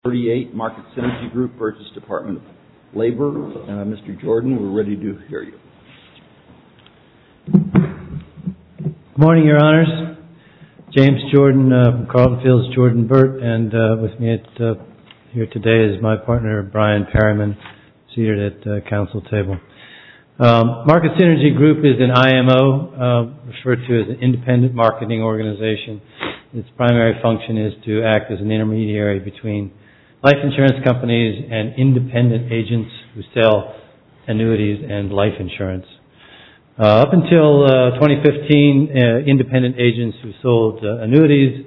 38 Market Synergy Group versus Department of Labor. Mr. Jordan, we're ready to hear you. Good morning, Your Honors. James Jordan from Carlton Fields, Jordan Burt, and with me here today is my partner, Brian Perryman, seated at the council table. Market Synergy Group is an IMO, referred to as an independent marketing organization. Its primary function is to act as an intermediary between life insurance companies and independent agents who sell annuities and life insurance. Up until 2015, independent agents who sold annuities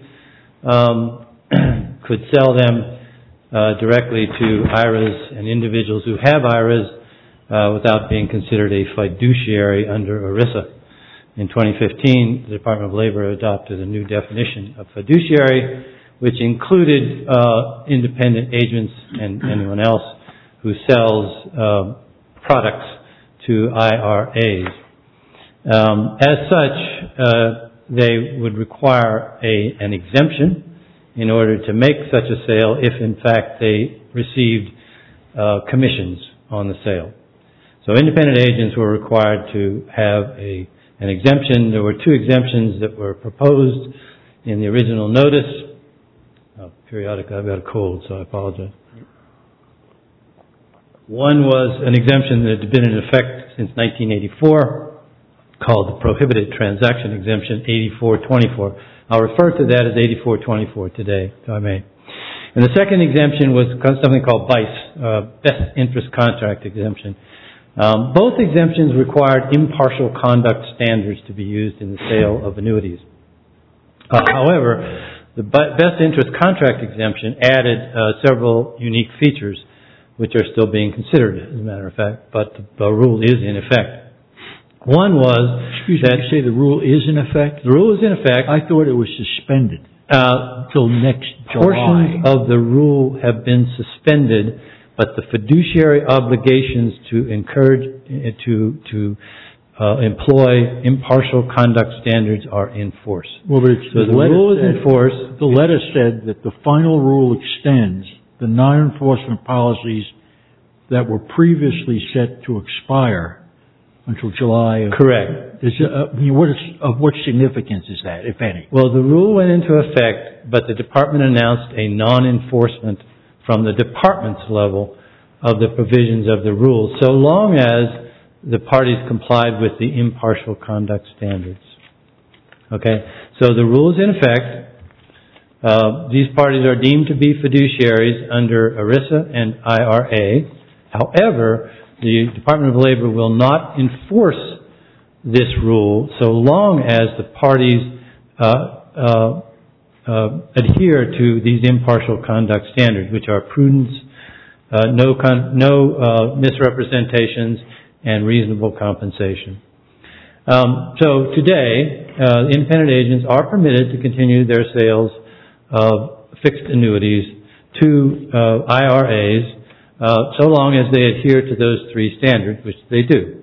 could sell them directly to IRAs and individuals who have IRAs without being considered a fiduciary under ERISA. In 2015, the Department of Labor adopted a new definition of fiduciary, which included independent agents and anyone else who sells products to IRAs. As such, they would require an exemption in order to make such a sale if, in fact, they received commissions on the sale. So independent agents were required to have an exemption. There were two exemptions that were proposed in the original notice. Periodically, I've got a cold, so I apologize. One was an exemption that had been in effect since 1984, called the Prohibited Transaction Exemption 8424. I'll refer to that as 8424 today, if I may. And the second exemption was something called BICE, Best Interest Contract Exemption. Both exemptions required impartial conduct standards to be used in the sale of annuities. However, the Best Interest Contract Exemption added several unique features which are still being considered, as a matter of fact, but the rule is in effect. One was you say the rule is in effect? The rule is in effect. I thought it was suspended until next July. Portions of the rule have been suspended, but the fiduciary obligations to encourage to employ impartial conduct standards are in force. Well, but so the rule is in force. The letter said that the final rule extends the non-enforcement policies that were previously set to expire until July. Correct. What significance is that, if any? Well, the rule went into effect, but the department announced a non-enforcement from the department's level of the provisions of the rule, so long as the parties complied with the impartial conduct standards. Okay? So the rule is in effect. These parties are deemed to be fiduciaries under ERISA and IRA. However, the Department of Labor will not enforce this rule so long as the parties adhere to these impartial conduct standards, which are prudence, no misrepresentations, and reasonable compensation. So today, independent agents are permitted to continue their sales of fixed annuities to IRAs so long as they adhere to those three standards, which they do.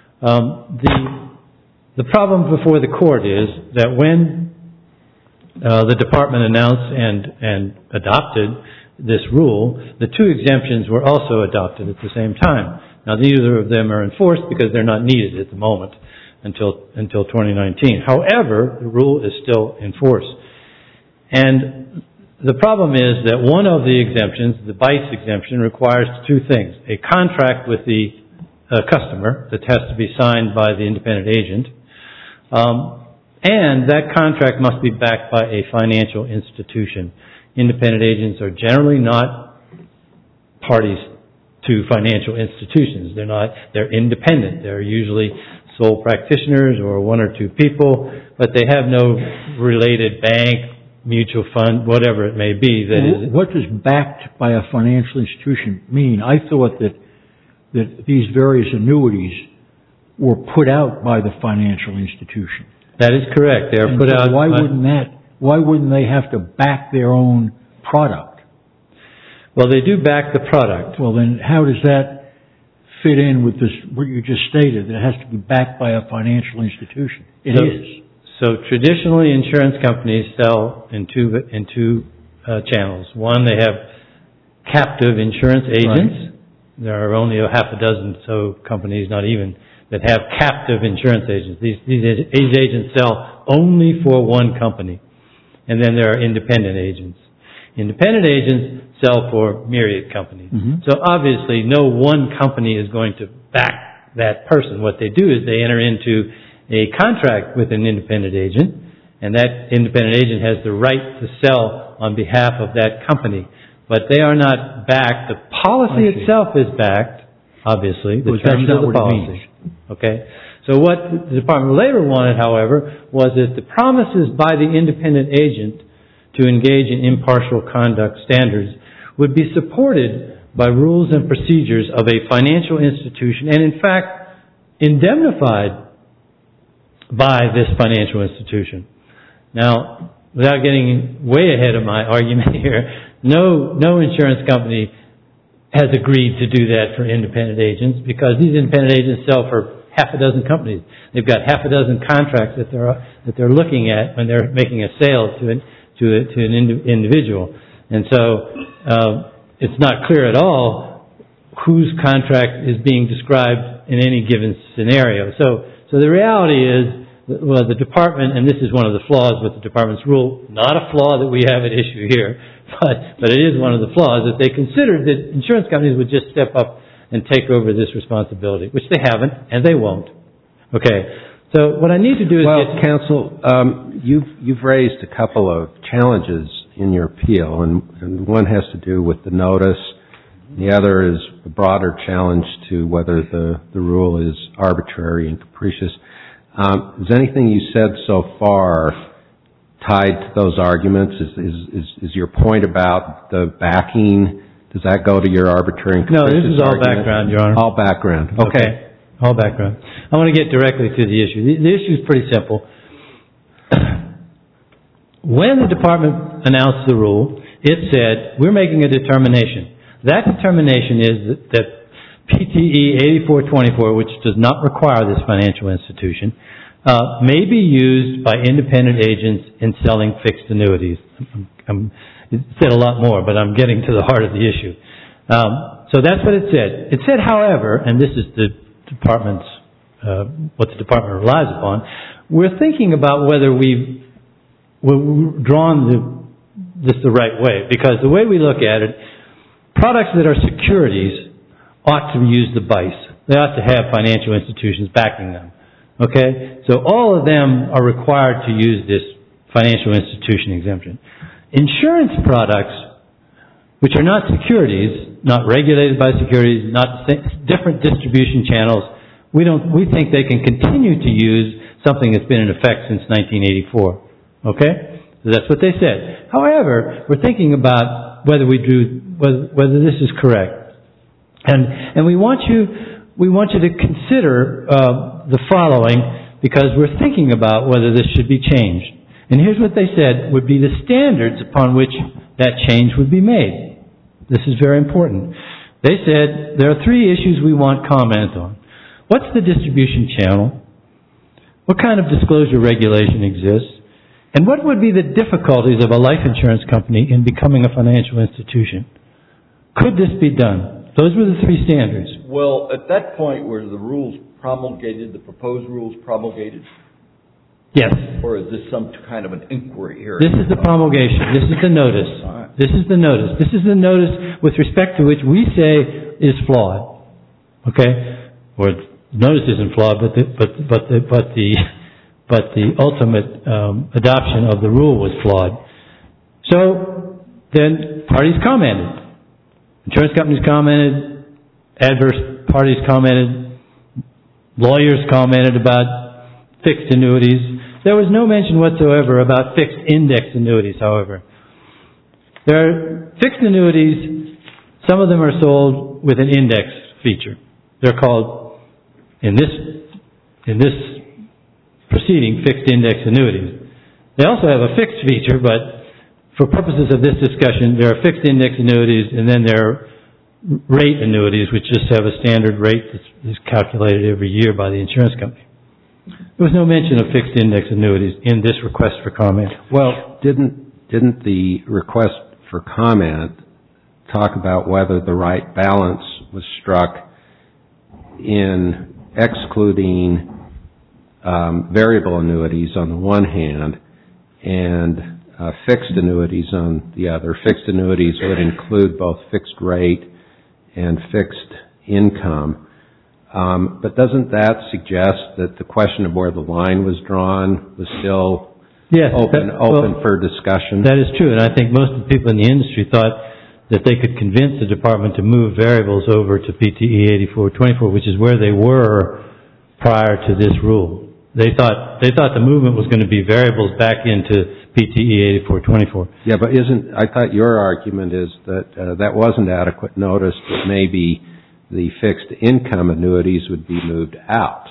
The problem before the court is that when the department announced and adopted this rule, the two exemptions were also adopted at the same time. Now, neither of them are enforced because they're not needed at the moment until 2019. However, the rule is still in force. And the problem is that one of the exemptions, the BICE exemption, requires two things. A contract with the customer that has to be signed by the independent agent, and that contract must be backed by a financial institution. Independent agents are generally not parties to financial institutions. They're independent. They're usually sole practitioners or one or two people, but they have no related bank, mutual fund, whatever it may be. What does backed by a financial institution mean? I thought that these various annuities were put out by the financial institution. That is correct. They are put out. Why wouldn't they have to back their own product? Well, they do back the product. Well, then how does that fit in with this, what you just stated, that it has to be backed by a financial institution? It is. So traditionally, insurance companies sell in two channels. One, they have captive insurance agents. Right. There are only a half a dozen so companies, not even, that have captive insurance agents. These agents sell only for one company. And then there are independent agents. Independent agents sell for myriad companies. Mm-hmm. So obviously no one company is going to back that person. What they do is they enter into a contract with an independent agent, and that independent agent has the right to sell on behalf of that company. But they are not backed. The policy itself is backed, obviously, the terms of the policy. Okay? So what the Department of Labor wanted, however, was that the promises by the independent agent to engage in impartial conduct standards would be supported by rules and procedures of a financial institution and, in fact, indemnified by this financial institution. Now, without getting way ahead of my argument here, no insurance company has agreed to do that for independent agents because these independent agents sell for half a dozen companies. They've got half a dozen contracts that they're looking at when they're making a sale to an individual. And so it's not clear at all whose contract is being described in any given scenario. So the reality is, well, the department, and this is one of the flaws with the department's rule, not a flaw that we have at issue here, but it is one of the flaws, that they considered that insurance companies would just step up and take over this responsibility, which they haven't, and they won't. Okay, so what I need to do is Counsel, you've raised a couple of challenges in your appeal, and one has to do with the notice. The other is a broader challenge to whether the rule is arbitrary and capricious. Is anything you said so far tied to those arguments? Is your point about the backing, does that go to your arbitrary and capricious argument? No, this is all argument? background, Your Honor. All background. Okay. All background. I want to get directly to the issue. The issue is pretty simple. When the department announced the rule, it said, we're making a determination. That determination is that PTE 8424, which does not require this financial institution, may be used by independent agents in selling fixed annuities. It said a lot more, but I'm getting to the heart of the issue. So that's what it said. It said, however, and this is the department's, what the department relies upon, we're thinking about whether we've drawn this the right way. Because the way we look at it, products that are securities ought to use the BICE. They ought to have financial institutions backing them. Okay? So all of them are required to use this financial institution exemption. Insurance products, which are not securities, not regulated by securities, not different distribution channels, we think they can continue to use something that's been in effect since 1984. Okay? So that's what they said. However, we're thinking about whether this is correct. And we want you to consider the following, because we're thinking about whether this should be changed. And here's what they said would be the standards upon which that change would be made. This is very important. They said there are three issues we want comment on. What's the distribution channel? What kind of disclosure regulation exists? And what would be the difficulties of a life insurance company in becoming a financial institution? Could this be done? Those were the three standards. Well, at that point, were the rules promulgated, the proposed rules promulgated? Yes. Or is this some kind of an inquiry here? This is the promulgation. This is the notice. Right. This is the notice. This is the notice with respect to which we say is flawed. Okay? Or notice isn't flawed, but the ultimate adoption of the rule was flawed. So then parties commented. Insurance companies commented, adverse parties commented, lawyers commented about fixed annuities. There was no mention whatsoever about fixed index annuities, however. There are fixed annuities, some of them are sold with an index feature. They're called, in this proceeding, fixed index annuities. They also have a fixed feature, but for purposes of this discussion, there are fixed index annuities and then there are rate annuities, which just have a standard rate that is calculated every year by the insurance company. There was no mention of fixed index annuities in this request for comment. Well, didn't the request for comment talk about whether the right balance was struck in excluding variable annuities on the one hand and fixed annuities on the other. Fixed annuities would include both fixed rate and fixed income. But doesn't that suggest that the question of where the line was drawn was still open for discussion? That is true, and I think most of the people in the industry thought that they could convince the department to move variables over to PTE 8424, which is where they were prior to this rule. They thought the movement was going to be variables back into PTE 8424. Yeah, but I thought your argument is that that wasn't adequate notice, that maybe the fixed income annuities would be moved out.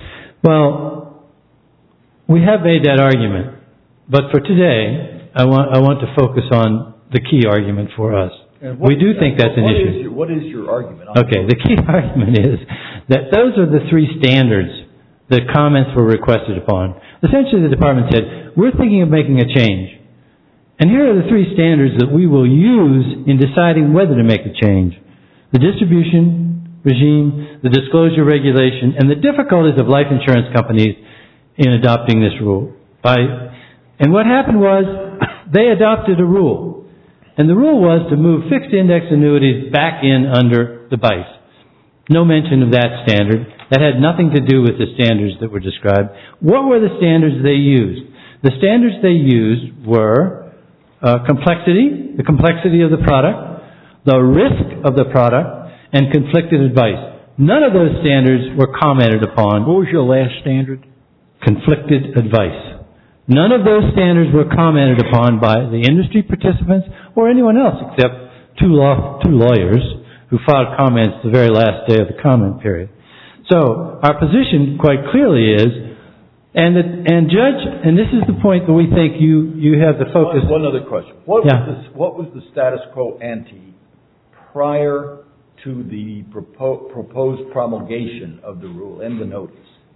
Well, we have made that argument, but for today, I want to focus on the key argument for us. We do think that's an issue. What is your argument? Okay, the key argument is that those are the three standards that comments were requested upon. Essentially, the department said, we're thinking of making a change. And here are the three standards that we will use in deciding whether to make a change. The distribution regime, the disclosure regulation, and the difficulties of life insurance companies in adopting this rule. And what happened was, they adopted a rule. And the rule was to move fixed index annuities back in under the BICE. No mention of that standard. That had nothing to do with the standards that were described. What were the standards they used? The standards they used were complexity, the complexity of the product, the risk of the product, and conflicted advice. None of those standards were commented upon. What was your last standard? Conflicted advice. None of those standards were commented upon by the industry participants or anyone else except two lawyers who filed comments the very last day of the comment period. So our position quite clearly is, and Judge, and this is the point that we think you have the focus. One other question. What was the status quo ante prior to the proposed promulgation of the rule and the notice?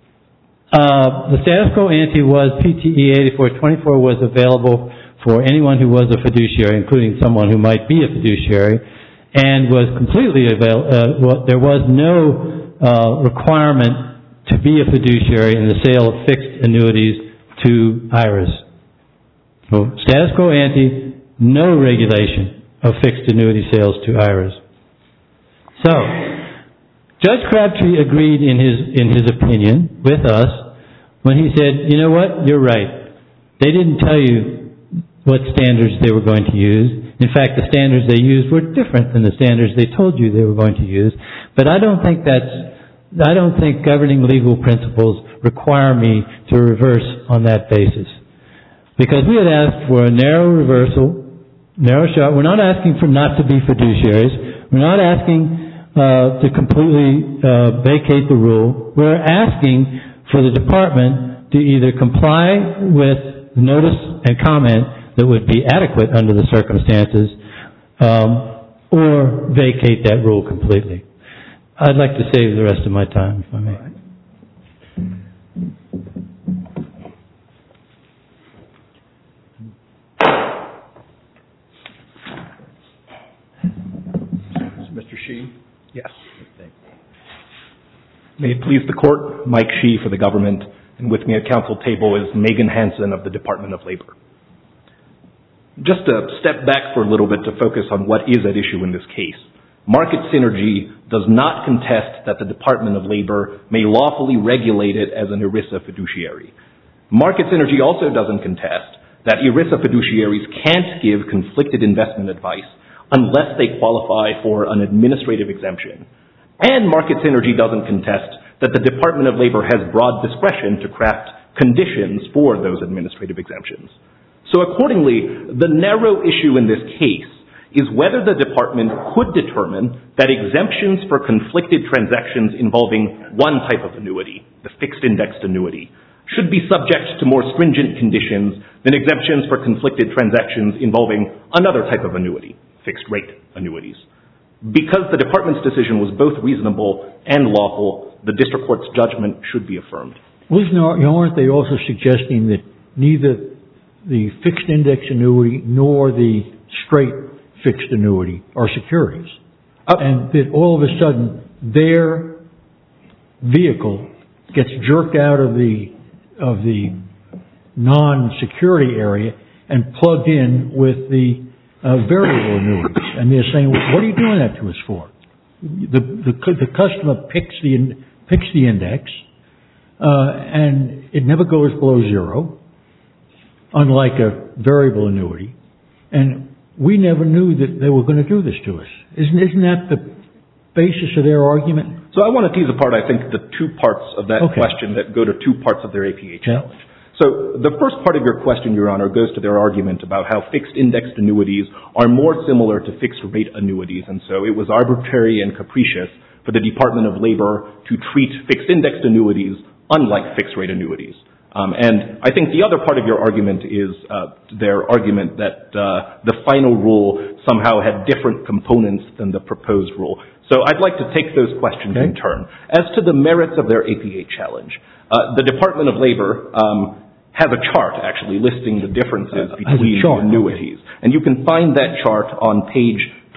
The status quo ante was PTE 8424 was available for anyone who was a fiduciary, including someone who might be a fiduciary, and was completely available. There was no requirement to be a fiduciary in the sale of fixed annuities to IRAs. So status quo ante, no regulation of fixed annuity sales to IRAs. So Judge Crabtree agreed in his opinion with us when he said, you know what, you're right. They didn't tell you what standards they were going to use. In fact, the standards they used were different than the standards they told you they were going to use. But I don't think governing legal principles require me to reverse on that basis. Because we had asked for a narrow reversal, narrow shot. We're not asking for not to be fiduciaries. We're not asking to completely vacate the rule. We're asking for the department to either comply with the notice and comment that would be adequate under the circumstances, or vacate that rule completely. I'd like to save the rest of my time, if I may. Mr. Shee? Yes. May it please the Court, Mike Shee for the government, and with me at council table is Megan Hansen of the Department of Labor. Just to step back for a little bit to focus on what is at issue in this case. Market Synergy does not contest that the Department of Labor may lawfully regulate it as an ERISA fiduciary. Market Synergy also doesn't contest that ERISA fiduciaries can't give conflicted investment advice unless they qualify for an administrative exemption. And Market Synergy doesn't contest that the Department of Labor has broad discretion to craft conditions for those administrative exemptions. So accordingly, the narrow issue in this case is whether the department could determine that exemptions for conflicted transactions involving one type of annuity, the fixed indexed annuity, should be subject to more stringent conditions than exemptions for conflicted transactions involving another type of annuity, fixed rate annuities. Because the department's decision was both reasonable and lawful, the district court's judgment should be affirmed. Aren't they also suggesting that neither the fixed index annuity nor the straight fixed annuity are securities. And that all of a sudden their vehicle gets jerked out of the non-security area and plugged in with the variable annuities. And they're saying, what are you doing that to us for? The customer picks the index, and it never goes below zero, unlike a variable annuity. And we never knew that they were going to do this to us. Isn't that the basis of their argument? So I want to tease apart, I think, the two parts of that question that go to two parts of their APA challenge. So the first part of your question, Your Honor, goes to their argument about how fixed indexed annuities are more similar to fixed rate annuities, and so it was arbitrary and capricious for the Department of Labor to treat fixed indexed annuities unlike fixed rate annuities. And I think the other part of your argument is their argument that the final rule somehow had different components than the proposed rule. So I'd like to take those questions in turn. As to the merits of their APA challenge, the Department of Labor has a chart, actually, listing the differences between annuities. And you can find that chart on page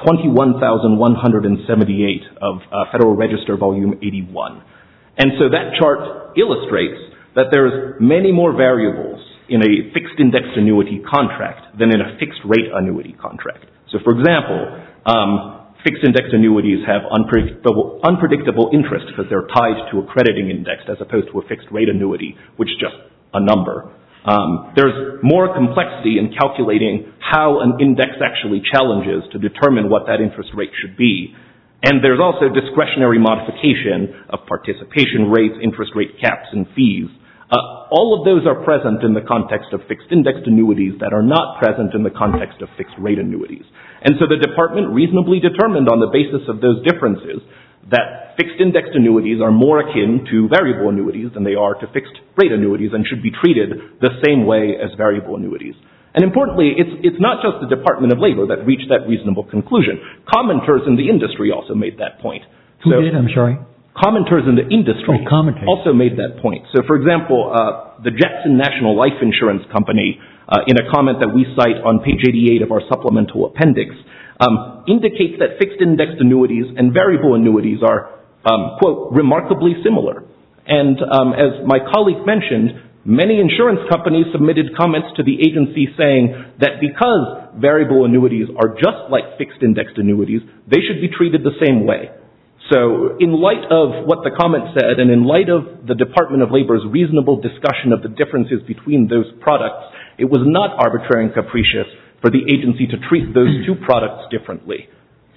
21,178 of Federal Register Volume 81. And so that chart illustrates that there's many more variables in a fixed indexed annuity contract than in a fixed rate annuity contract. So for example, fixed indexed annuities have unpredictable interest because they're tied to a crediting index as opposed to a fixed rate annuity, which is just a number. There's more complexity in calculating how an index actually challenges to determine what that interest rate should be. And there's also discretionary modification of participation rates, interest rate caps, and fees. All of those are present in the context of fixed indexed annuities that are not present in the context of fixed rate annuities. And so the department reasonably determined on the basis of those differences that fixed indexed annuities are more akin to variable annuities than they are to fixed rate annuities and should be treated the same way as variable annuities. And importantly, it's not just the Department of Labor that reached that reasonable conclusion. Commenters in the industry also made that point. Who did? I'm sorry? Commenters in the industry also made that point. So, for example, the Jackson National Life Insurance Company, in a comment that we cite on page 88 of our supplemental appendix, indicates that fixed indexed annuities and variable annuities are, quote, remarkably similar. And as my colleague mentioned, many insurance companies submitted comments to the agency saying that because variable annuities are just like fixed indexed annuities, they should be treated the same way. So in light of what the comment said and in light of the Department of Labor's reasonable discussion of the differences between those products, it was not arbitrary and capricious for the agency to treat those two products differently.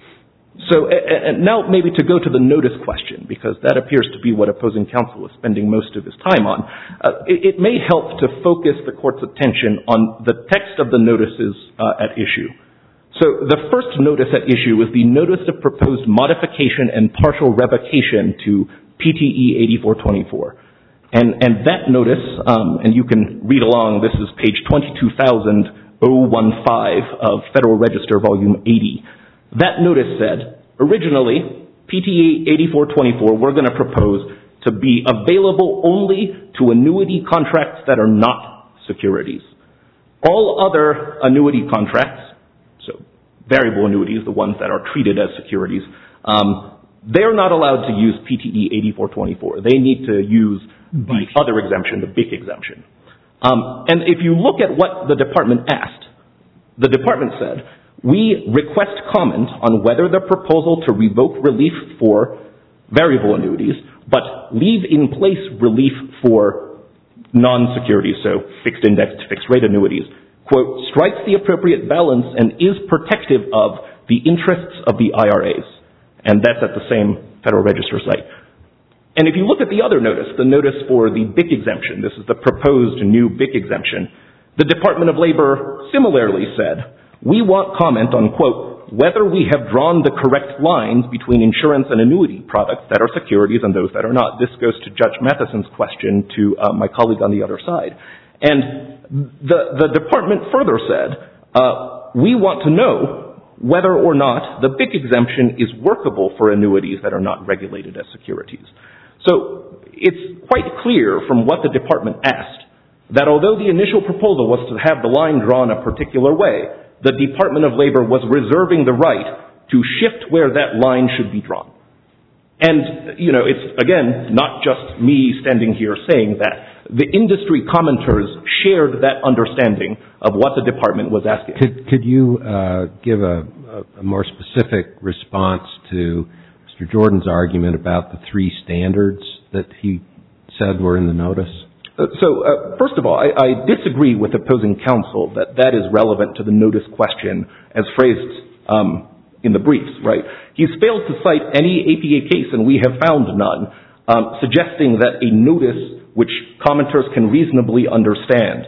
So and now maybe to go to the notice question, because that appears to be what opposing counsel is spending most of his time on. It may help to focus the court's attention on the text of the notices at issue. So the first notice at issue is the Notice of Proposed Modification and Partial Revocation to PTE 8424. And that notice, and you can read along, this is page 22,015 of Federal Register Volume 80. That notice said, originally, PTE 8424 we're going to propose to be available only to annuity contracts that are not securities. All other annuity contracts, so variable annuities, the ones that are treated as securities, they're not allowed to use PTE 8424. They need to use the other exemption, the BIC exemption. And if you look at what the department asked, the department said, we request comment on whether the proposal to revoke relief for variable annuities, but leave in place relief for non-securities, so fixed indexed, fixed rate annuities, quote, strikes the appropriate balance and is protective of the interests of the IRAs. And that's at the same Federal Register site. And if you look at the other notice, the notice for the BIC exemption, this is the proposed new BIC exemption, the Department of Labor similarly said, we want comment on, quote, whether we have drawn the correct lines between insurance and annuity products that are securities and those that are not. This goes to Judge Matheson's question to my colleague on the other side. And the department further said, we want to know whether or not the BIC exemption is workable for annuities that are not regulated as securities. So it's quite clear from what the department asked that although the initial proposal was to have the line drawn a particular way, the Department of Labor was reserving the right to shift where that line should be drawn. And, it's, again, not just me standing here saying that. The industry commenters shared that understanding of what the department was asking. Could you give a more specific response to Mr. Jordan's argument about the three standards that he said were in the notice? First of all, I disagree with opposing counsel that is relevant to the notice question as phrased in the briefs, right? He's failed to cite any APA case, and we have found none, suggesting that a notice which commenters can reasonably understand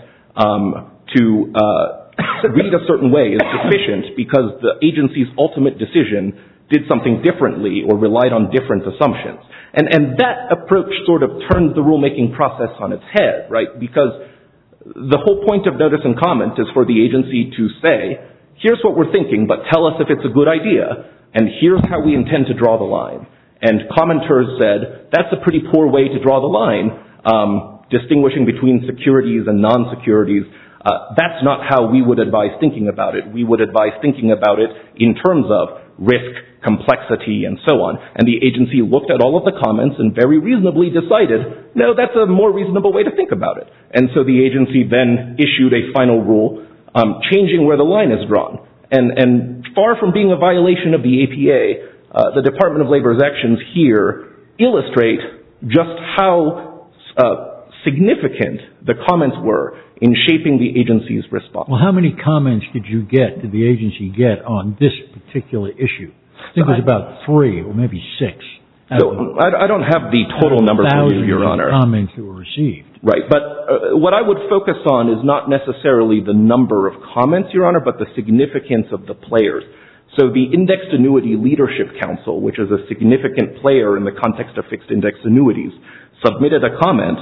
to read a certain way is sufficient because the agency's ultimate decision did something differently or relied on different assumptions. And that approach sort of turns the rulemaking process on its head, right? Because the whole point of notice and comment is for the agency to say, here's what we're thinking, but tell us if it's a good idea, and here's how we intend to draw the line. And commenters said, that's a pretty poor way to draw the line, distinguishing between securities and non-securities. That's not how we would advise thinking about it. We would advise thinking about it in terms of risk, complexity, and so on. And the agency looked at all of the comments and very reasonably decided, no, that's a more reasonable way to think about it. And so the agency then issued a final rule changing where the line is drawn. And far from being a violation of the APA, the Department of Labor's actions here illustrate just how significant the comments were in shaping the agency's response. Well, how many comments did the agency get on this particular issue? I think it was about 3 or maybe 6. So I don't have the total number for you, Your Honor. Comments that were received. Right, but what I would focus on is not necessarily the number of comments, Your Honor, but the significance of the players. So the Indexed Annuity Leadership Council, which is a significant player in the context of fixed index annuities, submitted a comment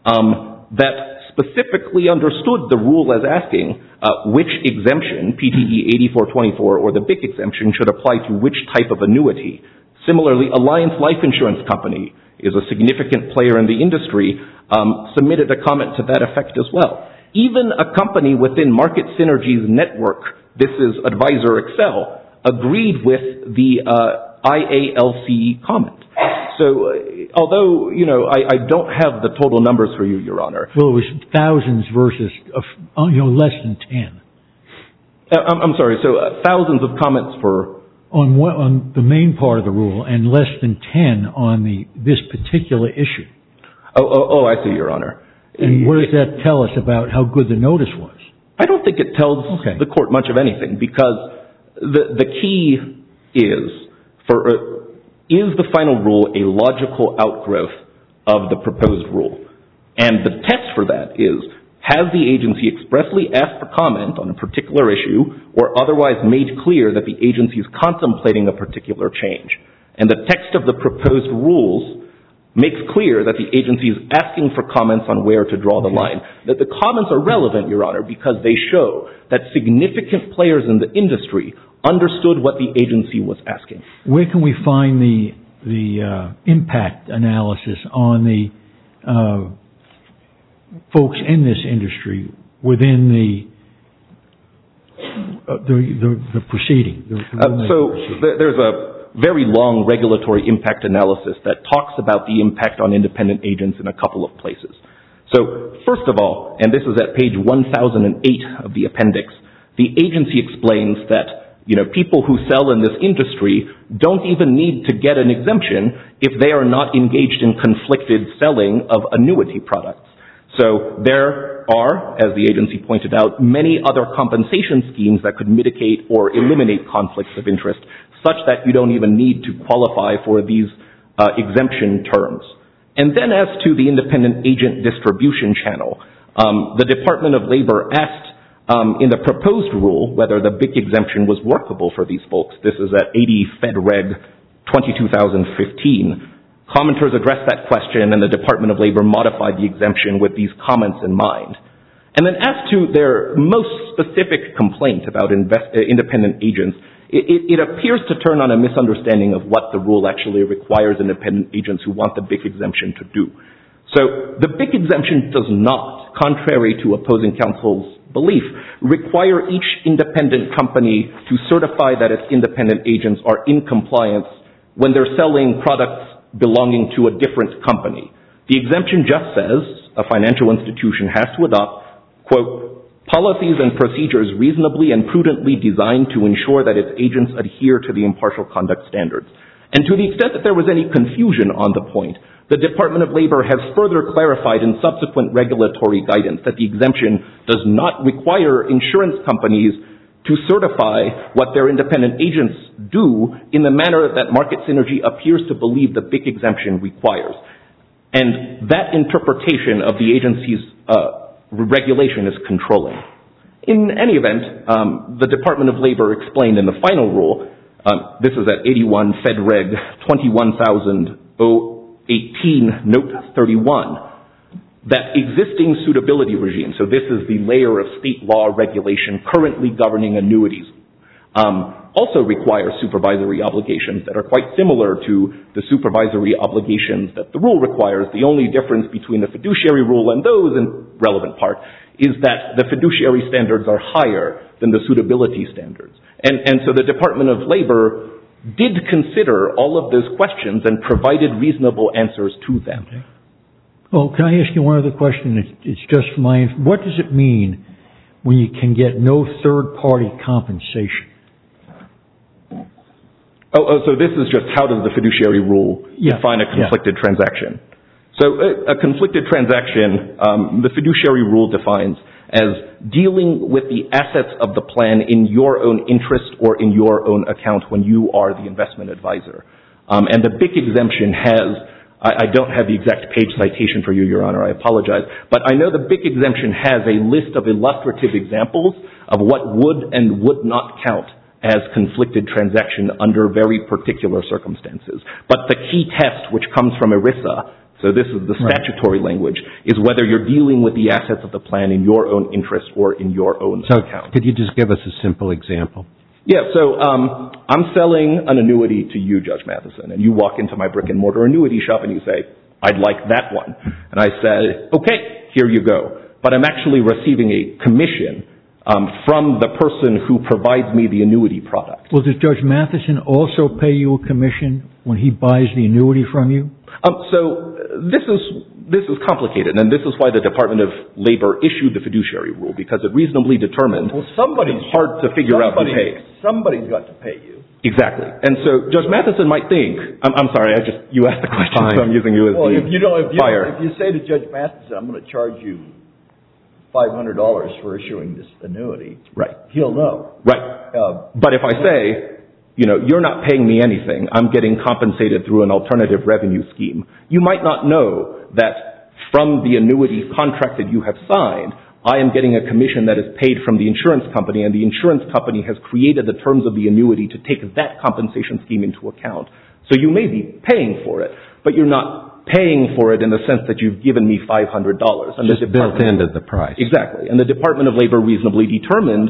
that specifically understood the rule as asking which exemption, PTE 8424 or the BIC exemption, should apply to which type of annuity. Similarly, Alliance Life Insurance Company is a significant player in the industry, submitted a comment to that effect as well. Even a company within Market Synergy's network, this is Advisor Excel, agreed with the IALC comment. So, although, I don't have the total numbers for you, Your Honor. Well, it was thousands versus, less than 10. I'm sorry, so thousands of comments for... On the main part of the rule, and less than 10 on this particular issue. Oh, I see, Your Honor. And what does that tell us about how good the notice was? I don't think it tells the court much of anything, because the key is the final rule a logical outgrowth of the proposed rule? And the test for that is, has the agency expressly asked for comment on a particular issue or otherwise made clear that the agency is contemplating a particular change? And the text of the proposed rules makes clear that the agency is asking for comments on where to draw the line. That the comments are relevant, Your Honor, because they show that significant players in the industry understood what the agency was asking. Where can we find the impact analysis on the folks in this industry within the proceeding? There's a very long regulatory impact analysis that talks about the impact on independent agents in a couple of places. So, first of all, and this is at page 1008 of the appendix, the agency explains that people who sell in this industry don't even need to get an exemption if they are not engaged in conflicted selling of annuity products. So there are, as the agency pointed out, many other compensation schemes that could mitigate or eliminate conflicts of interest, such that you don't even need to qualify for these exemption terms. And then as to the independent agent distribution channel, the Department of Labor asked in the proposed rule whether the BIC exemption was workable for these folks. This is at 80 Fed Reg 2015. Commenters addressed that question, and the Department of Labor modified the exemption with these comments in mind. And then as to their most specific complaint about independent agents, it appears to turn on a misunderstanding of what the rule actually requires independent agents who want the BIC exemption to do. So the BIC exemption does not, contrary to opposing counsel's belief, require each independent company to certify that its independent agents are in compliance when they're selling products belonging to a different company. The exemption just says a financial institution has to adopt, quote, policies and procedures reasonably and prudently designed to ensure that its agents adhere to the impartial conduct standards. And to the extent that there was any confusion on the point, the Department of Labor has further clarified in subsequent regulatory guidance that the exemption does not require insurance companies to certify what their independent agents do in the manner that Market Synergy appears to believe the BIC exemption requires. And that interpretation of the agency's regulation is controlling. In any event, the Department of Labor explained in the final rule, this is at 81 Fed Reg 21,018, Note 31, that existing suitability regime, so this is the layer of state law regulation currently governing annuities, also requires supervisory obligations that are quite similar to the supervisory obligations that the rule requires. The only difference between the fiduciary rule and those, in relevant part, is that the fiduciary standards are higher than the suitability standards. And so the Department of Labor did consider all of those questions and provided reasonable answers to them. Okay. Well, can I ask you one other question? It's just for my... What does it mean when you can get no third-party compensation? So this is just how does the fiduciary rule define a conflicted transaction? So a conflicted transaction, the fiduciary rule defines as dealing with the assets of the plan in your own interest or in your own account when you are the investment advisor. And the BIC exemption has, I don't have the exact page citation for you, Your Honor, I apologize, but I know the BIC exemption has a list of illustrative examples of what would and would not count as conflicted transaction under very particular circumstances. But the key test, which comes from ERISA, so this is the statutory language, is whether you're dealing with the assets of the plan in your own interest or in your own account. Could you just give us a simple example? Yeah, so I'm selling an annuity to you, Judge Matheson, and you walk into my brick-and-mortar annuity shop and you say, I'd like that one. And I said, okay, here you go. But I'm actually receiving a commission from the person who provides me the annuity product. Well, does Judge Matheson also pay you a commission when he buys the annuity from you? So this is complicated, and this is why the Department of Labor issued the fiduciary rule, because it reasonably determined it's hard to figure out who pays. Somebody's got to pay you. Exactly. And so Judge Matheson might think, I'm sorry, you asked the question, so I'm using you as fire. If you say to Judge Matheson, I'm going to charge you $500 for issuing this annuity, right, he'll know. Right. But if I say, you're not paying me anything, I'm getting compensated through an alternative revenue scheme, you might not know that from the annuity contract that you have signed, I am getting a commission that is paid from the insurance company, and the insurance company has created the terms of the annuity to take that compensation scheme into account. So you may be paying for it, but you're not paying for it in the sense that you've given me $500. And just built into the price. Exactly. And the Department of Labor reasonably determined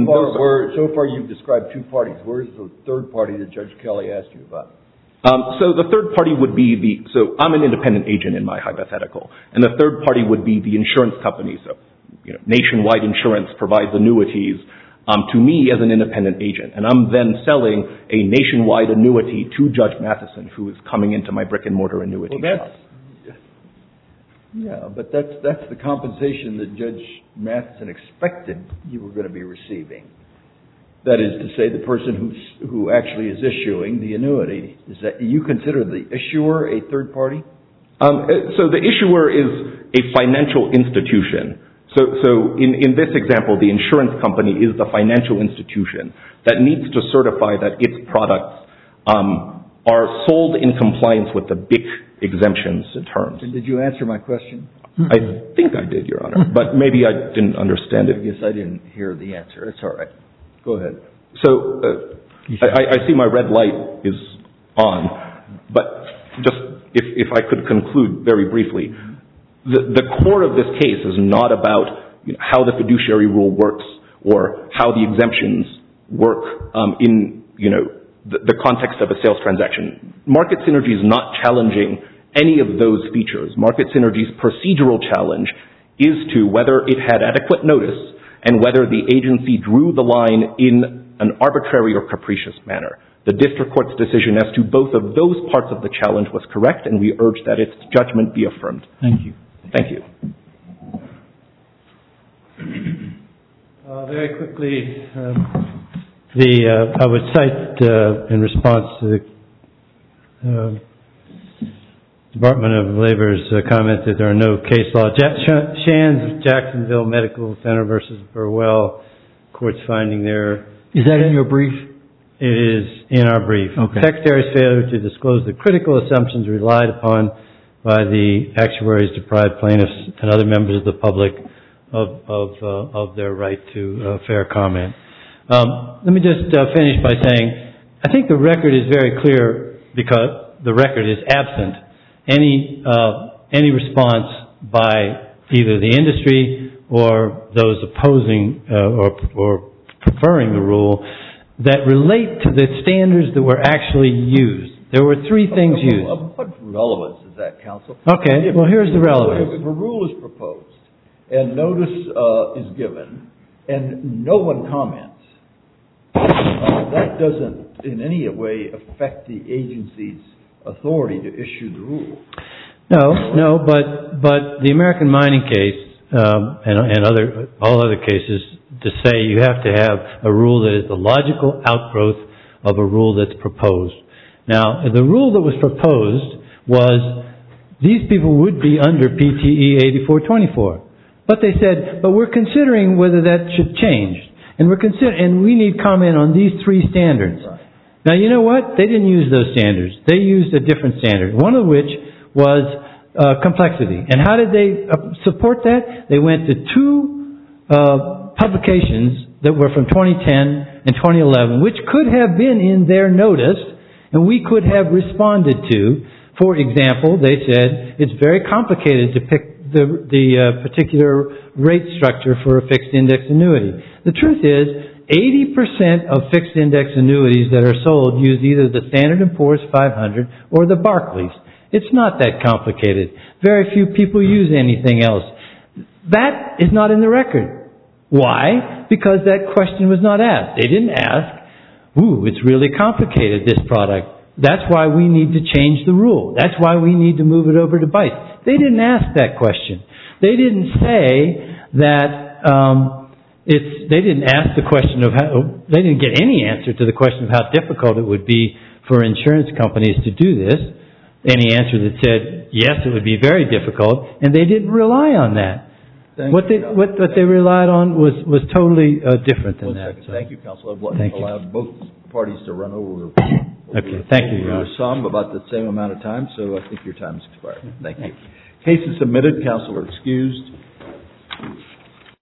So far you've described two parties. Where's the third party that Judge Kelly asked you about? So the third party would be so I'm an independent agent in my hypothetical, and the third party would be the insurance company. So, Nationwide Insurance provides annuities to me as an independent agent, and I'm then selling a nationwide annuity to Judge Matheson, who is coming into my brick-and-mortar annuity shop. Yeah, but that's the compensation that Judge Matheson expected you were going to be receiving. That is to say, the person who actually is issuing the annuity. Is that you consider the issuer a third party? So the issuer is a financial institution. So in this example, the insurance company is the financial institution that needs to certify that its products are sold in compliance with the BIC exemptions terms. And did you answer my question? I think I did, Your Honor, but maybe I didn't understand it. I guess I didn't hear the answer. That's all right. Go ahead. So I see my red light is on, but just if I could conclude very briefly. The core of this case is not about how the fiduciary rule works or how the exemptions work in the context of a sales transaction. Market Synergy is not challenging any of those features. Market Synergy's procedural challenge is to whether it had adequate notice and whether the agency drew the line in an arbitrary or capricious manner. The district court's decision as to both of those parts of the challenge was correct, and we urge that its judgment be affirmed. Thank you. Thank you. Very quickly, I would cite in response to the Department of Labor's comment that there are no case law. Shands, Jacksonville Medical Center versus Burwell, court's finding there. Is that in your brief? It is in our brief. Okay. Secretary's failure to disclose the critical assumptions relied upon by the actuaries deprived plaintiffs and other members of the public of their right to fair comment. Let me just finish by saying I think the record is very clear because the record is absent any response by either the industry or those opposing or preferring the rule that relate to the standards that were actually used. There were three things used. What relevance is that, counsel? Okay, well here's the relevance. If a rule is proposed and notice is given and no one comments, that doesn't in any way affect the agency's authority to issue the rule. No, but the American mining case and all other cases to say you have to have a rule that is the logical outgrowth of a rule that's proposed. Now, the rule that was proposed was these people would be under PTE 8424. But they said, but we're considering whether that should change. And we need comment on these three standards. Right. Now, you know what? They didn't use those standards. They used a different standard, one of which was complexity. And how did they support that? They went to two publications that were from 2010 and 2011, which could have been in their notice, and we could have responded to. For example, they said it's very complicated to pick the particular rate structure for a fixed index annuity. The truth is, 80% of fixed index annuities that are sold use either the Standard & Poor's 500 or the Barclays. It's not that complicated. Very few people use anything else. That is not in the record. Why? Because that question was not asked. They didn't ask, it's really complicated, this product. That's why we need to change the rule. That's why we need to move it over to BICE. They didn't ask that question. They didn't say that they didn't ask the question of how, they didn't get any answer to the question of how difficult it would be for insurance companies to do this. Any answer that said, yes, it would be very difficult, and they didn't rely on that. What they relied on was totally different than that. So. Thank you, Counsel. I've allowed both parties to run over. Okay, thank you, Your Honor. Some about the same amount of time, so I think your time has expired. Thank you. Case is submitted. Counsel are excused.